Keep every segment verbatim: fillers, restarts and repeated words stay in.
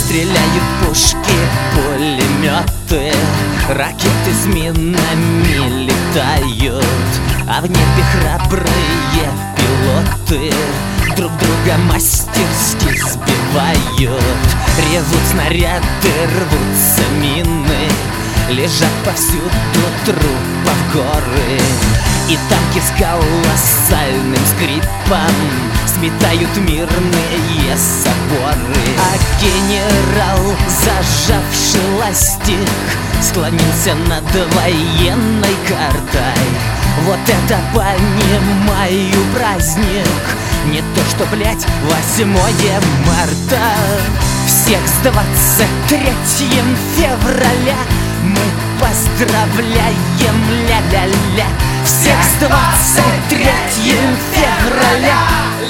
Стреляют пушки, пулеметы, ракеты с минами летают, а в небе храбрые пилоты друг друга мастерски сбивают. Ревут снаряды, рвутся мины, лежат повсюду трупов горы, и танки с колоссальным скрипом сметают мирные соборы. А генерал, зажавший ластик, склонился над военной картой. Вот это понимаю праздник, не то что, блять, восьмое марта. Всех с двадцать третьим февраля мы поздравляем, ля-ля-ля. Всех с двадцать третьим февраля,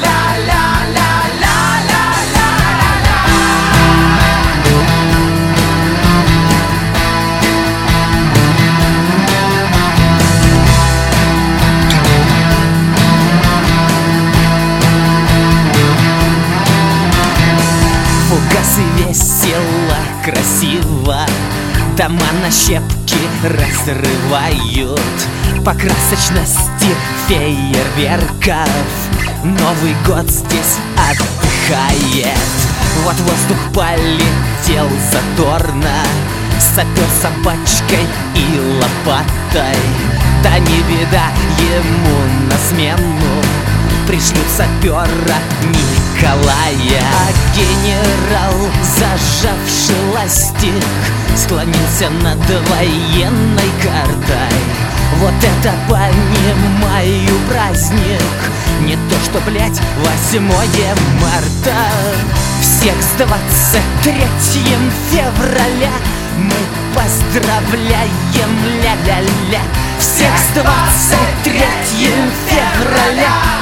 фугасы весело, красиво, дома на щепки разрывают. По красочности фейерверков Новый год здесь отдыхает. Вот воздух полетел задорно, сапер собачкой и лопатой. Да не беда, ему на смену пришлют сапера Николая. А генерал, зажавший ластик, склонился над военной картой. Вот это понимаю праздник, не то что, блять, восьмое марта. Всех с двадцать третьим февраля мы поздравляем, ля-ля-ля. Всех с двадцать третьим февраля.